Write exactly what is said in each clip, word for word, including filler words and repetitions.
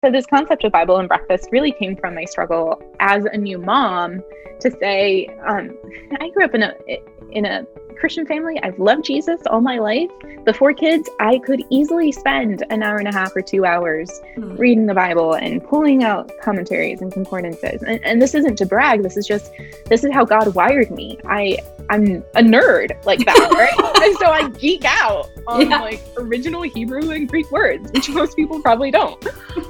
So this concept of Bible and breakfast really came from my struggle as a new mom to say, um, I grew up in a in a Christian family. I've loved Jesus all my life. Before kids, I could easily spend an hour and a half or two hours mm. reading the Bible and pulling out commentaries and concordances. And, and this isn't to brag. This is just, this is how God wired me. I, I'm a nerd like that, right? And so I geek out on yeah. like original Hebrew and Greek words, which most people probably don't.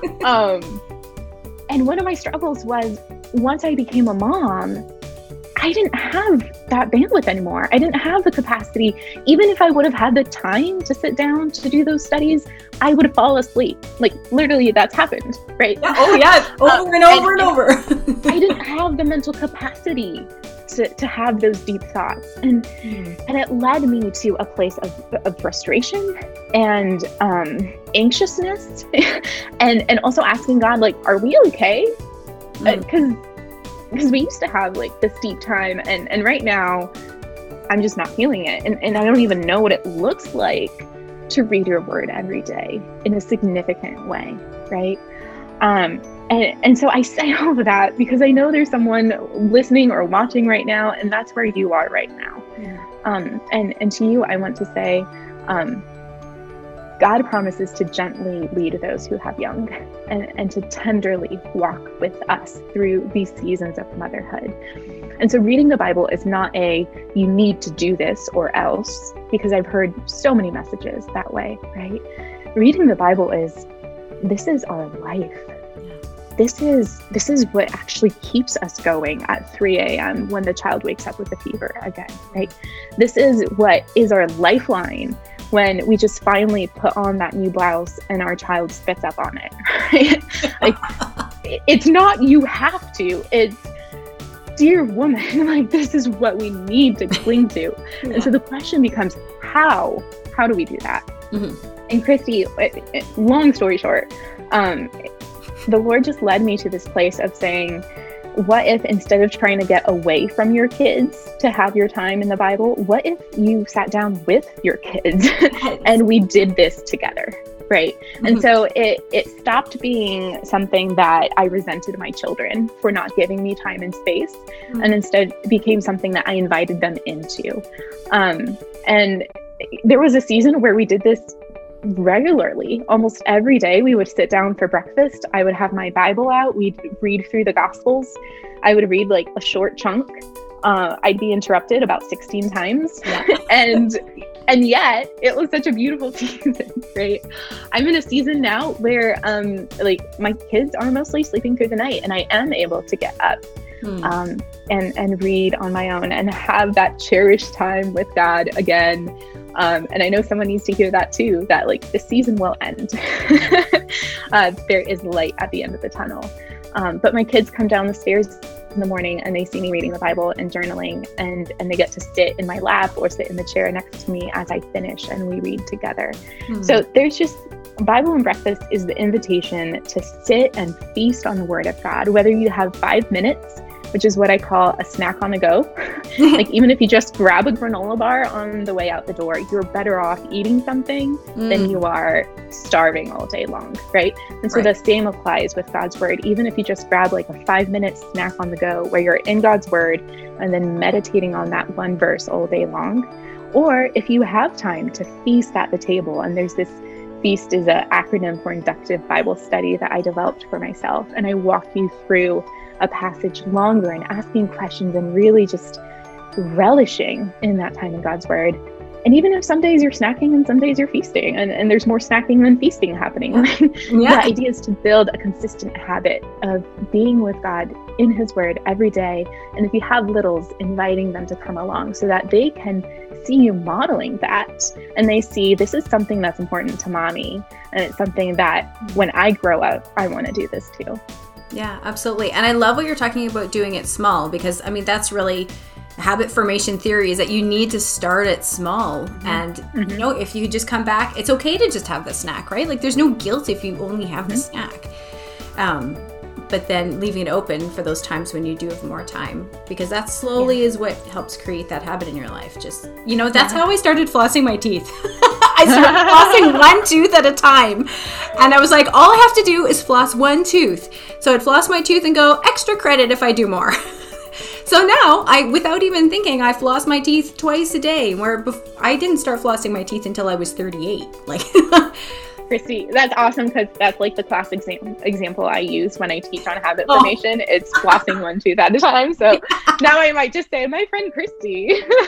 Um, and one of my struggles was once I became a mom, I didn't have that bandwidth anymore. I didn't have the capacity. Even if I would have had the time to sit down to do those studies, I would fall asleep. Like literally that's happened, right? Yeah. Oh yeah, over uh, and over and, and over. I didn't have the mental capacity to, to have those deep thoughts. And mm. and it led me to a place of, of frustration and um, anxiousness and, and also asking God, like, are we okay? Because mm. uh, Because we used to have like this deep time and, and right now I'm just not feeling it. And, and I don't even know what it looks like to read your word every day in a significant way, right? Um, and, and so I say all of that because I know there's someone listening or watching right now, and that's where you are right now. Yeah. Um, and, and to you, I want to say, um, God promises to gently lead those who have young and, and to tenderly walk with us through these seasons of motherhood. And so reading the Bible is not a, you need to do this or else, because I've heard so many messages that way, right? Reading the Bible is, this is our life. This is, this is what actually keeps us going at three a.m. when the child wakes up with a fever again, right? This is what is our lifeline when we just finally put on that new blouse and our child spits up on it, right? Like, it's not you have to, it's, dear woman, like this is what we need to cling to. Yeah. And so the question becomes, how? How do we do that? Mm-hmm. And Christy, long story short, um, the Lord just led me to this place of saying, what if instead of trying to get away from your kids to have your time in the Bible, what if you sat down with your kids and we did this together, right? Mm-hmm. And so it it stopped being something that I resented my children for not giving me time and space, mm-hmm. and instead became something that I invited them into. Um, and there was a season where we did this regularly. Almost every day we would sit down for breakfast. I would have my Bible out. We'd read through the Gospels. I would read like a short chunk. Uh, I'd be interrupted about sixteen times. Yeah. and and yet it was such a beautiful season, right? I'm in a season now where um, like my kids are mostly sleeping through the night and I am able to get up hmm. um, and, and read on my own and have that cherished time with God again. Um, and I know someone needs to hear that too, that like the season will end. uh, there is light at the end of the tunnel. Um, but my kids come down the stairs in the morning and they see me reading the Bible and journaling, and, and they get to sit in my lap or sit in the chair next to me as I finish and we read together. Hmm. So there's just, Bible and breakfast is the invitation to sit and feast on the Word of God, whether you have five minutes, which is what I call a snack on the go. Like even if you just grab a granola bar on the way out the door, you're better off eating something mm. than you are starving all day long, right? And so right. the same applies with God's Word. Even if you just grab like a five minute snack on the go where you're in God's Word and then meditating on that one verse all day long, or if you have time to feast at the table, and there's this FEAST is an acronym for Inductive Bible Study that I developed for myself, and I walk you through a passage longer and asking questions and really just relishing in that time in God's Word. And even if some days you're snacking and some days you're feasting, and, and there's more snacking than feasting happening, yeah. the idea is to build a consistent habit of being with God in His Word every day. And if you have littles, inviting them to come along so that they can see you modeling that, and they see this is something that's important to mommy, and it's something that when I grow up, I want to do this too. Yeah, absolutely. And I love what you're talking about, doing it small, because I mean, that's really habit formation theory, is that you need to start it small. Mm-hmm. And mm-hmm. you know, if you just come back, it's okay to just have the snack, right? Like there's no guilt if you only have mm-hmm. the snack. Um, but then leaving it open for those times when you do have more time, because that slowly yeah. is what helps create that habit in your life. Just, you know, that's yeah. how I started flossing my teeth. I started flossing one tooth at a time. And I was like, all I have to do is floss one tooth. So I'd floss my tooth and go, extra credit if I do more. So now, I, without even thinking, I floss my teeth twice a day, where bef- I didn't start flossing my teeth until I was thirty-eight. Like, Christy, that's awesome, because that's like the classic exam- example I use when I teach on habit formation. Oh. It's flossing one tooth at a time. So now I might just say, my friend Christy.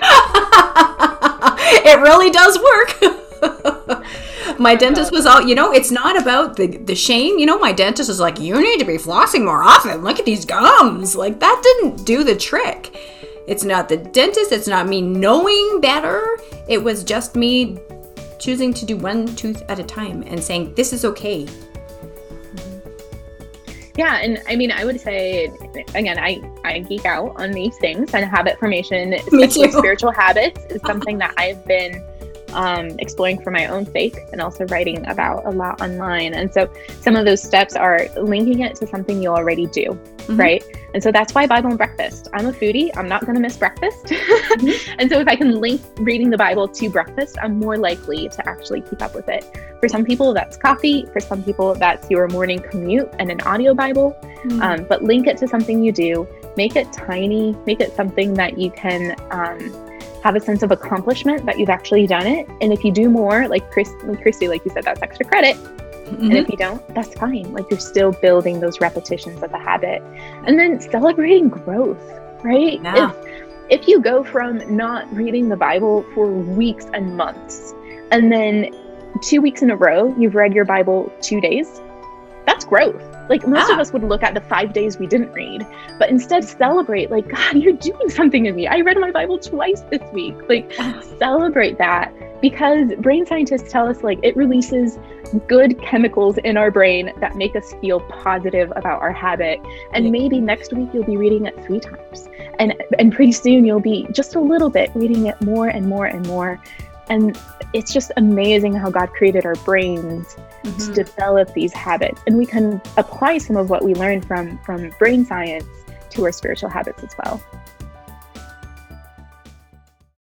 It really does work. My dentist was all, you know, it's not about the, the shame. You know, my dentist was like, you need to be flossing more often. Look at these gums. Like, that didn't do the trick. It's not the dentist. It's not me knowing better. It was just me choosing to do one tooth at a time and saying, this is okay. Yeah, and I mean, I would say, again, I, I geek out on these things, and habit formation, especially spiritual habits, is something that I've been um, exploring for my own sake, and also writing about a lot online. And so some of those steps are linking it to something you already do, mm-hmm. right? And so that's why Bible and breakfast. I'm a foodie. I'm not going to miss breakfast. Mm-hmm. And so if I can link reading the Bible to breakfast, I'm more likely to actually keep up with it. For some people, that's coffee. For some people, that's your morning commute and an audio Bible. Mm-hmm. Um, but link it to something you do. Make it tiny. Make it something that you can um, have a sense of accomplishment that you've actually done it. And if you do more, like Chris, Christy, like you said, that's extra credit. Mm-hmm. And if you don't, that's fine. Like, you're still building those repetitions of the habit. And then celebrating growth, right? Yeah. If, if you go from not reading the Bible for weeks and months, and then two weeks in a row, you've read your Bible two days, that's growth. Like, most ah. of us would look at the five days we didn't read, but instead celebrate, like, God, you're doing something in me. I read my Bible twice this week. Like, celebrate that, because brain scientists tell us, like, it releases good chemicals in our brain that make us feel positive about our habit. And maybe next week you'll be reading it three times. And, and pretty soon you'll be just a little bit reading it more and more and more. And it's just amazing how God created our brains mm-hmm. to develop these habits. And we can apply some of what we learned from, from brain science to our spiritual habits as well.